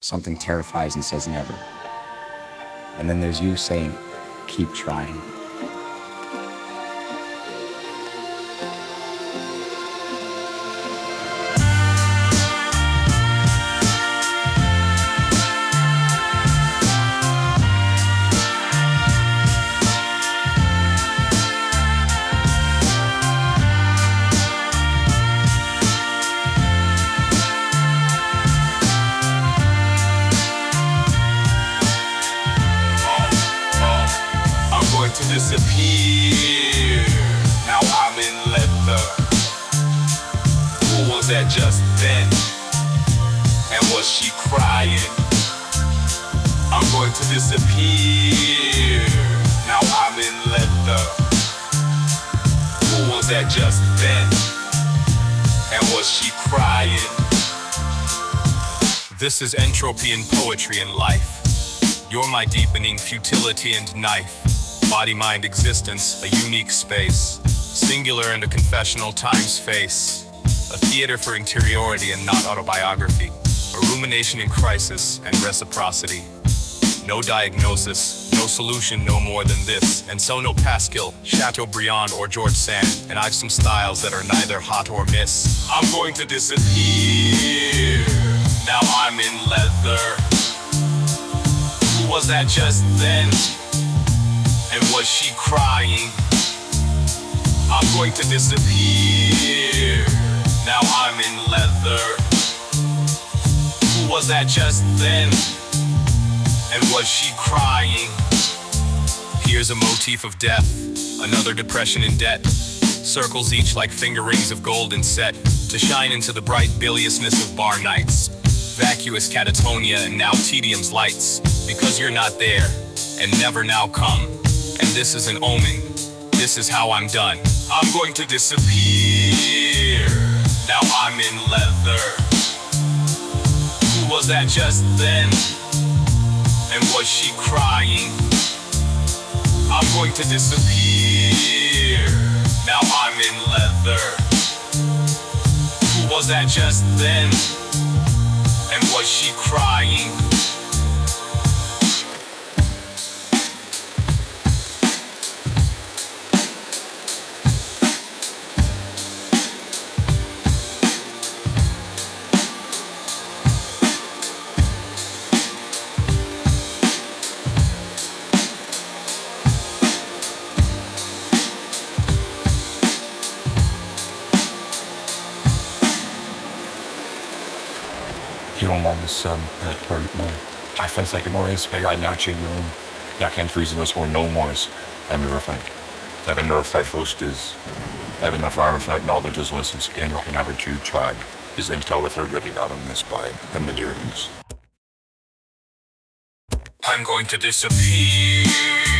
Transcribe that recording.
Something terrifies and says never. And then there's you saying, keep trying. To disappear. Now I'm in leather. Who was that just then? And was she crying? I'm going to disappear. Now I'm in leather. Who was that just then? And was she crying? This is entropy in poetry and life. You're my deepening futility and knife. Body-mind existence, a unique space, singular and a confessional time's face, a theater for interiority and not autobiography, a rumination in crisis and reciprocity. No diagnosis, no solution, no more than this, and so no Pascal, Chateaubriand, or George Sand, and I've some styles that are neither hot or miss. I'm going to disappear. Now I'm in leather. Who was that just then? And was she crying? I'm going to disappear. Now I'm in leather. Who was that just then? And was she crying? Here's a motif of death, another depression in debt. Circles each like finger rings of gold and set to shine into the bright biliousness of bar nights. Vacuous catatonia and now tedium's lights. Because you're not there and never now come. And this is an omen, this is how I'm done. I'm going to disappear. Now I'm in leather. Who was that just then? And was she crying? I'm going to disappear. Now I'm in leather. Who was that just then? And was she crying? You don't want this I felt like more inspired naching room. Jag kan frysa oss or no more än vi var fan. Även though if I first is även if I reflect knowledge as lessons and you can have a true tribe is until the third living out on this by the materials. I'm going to disappear.